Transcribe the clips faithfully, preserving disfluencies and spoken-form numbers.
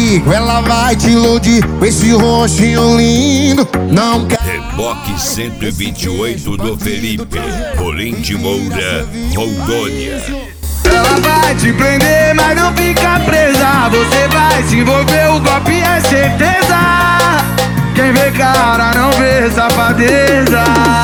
perigo, ela vai te iludir com esse rostinho lindo. Não quer. Reboque cento e vinte e oito do Felipe, Rolim de Moura, Rondônia. Ela vai te prender, mas não fica presa. Você vai se envolver, o golpe é certeza. Quem vê cara não vê safadeza.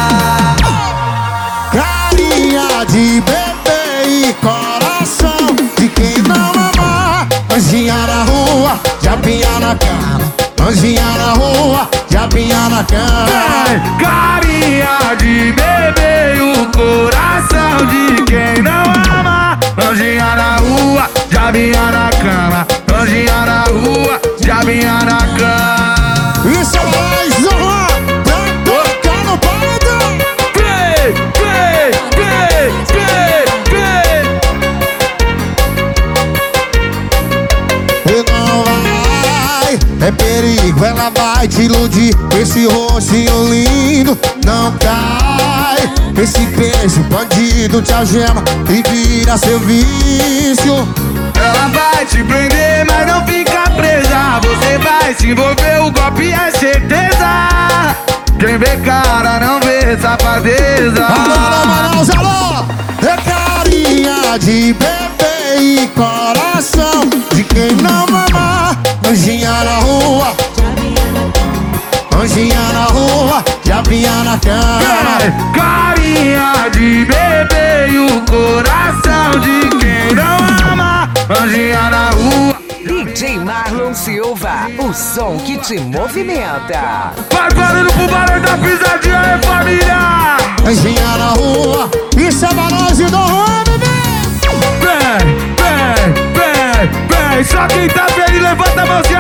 Carinha de bebê e coração de quem não ama. Anjinha na rua, japinha na cama. Anjinha na rua, japinha na cama. Carinha de bebê e o coração de quem não ama. Anjinha na rua, japinha na cama. Anjinha na rua, japinha na cama. Isso é mais uma, pra tocar no paredão. Play, play, play, play, play. E não vai, é perigo, ela vai te iludir com esse rostinho lindo. Não cai, esse beijo bandido te algema e vira seu vício. Ela vai te prender, mas não fica presa. Você vai se envolver, o golpe é certeza. Quem vê cara não vê safadeza. Alô, alô, Manaus, alô! É carinha de bebê e coração de quem não ama. Anjinha na rua, anjinha na rua, japinha na cama. Carinha de bebê e o coração de quem não ama. Anjinha na rua. D J Marlon Silva, o som que te movimenta. Faz barulho pro barulho da pisadinha, aí família. Anjinha na rua, isso é Manaus e do Rua, bebê. Vem, vem, vem, vem. Só quem tá feliz levanta a mãozinha.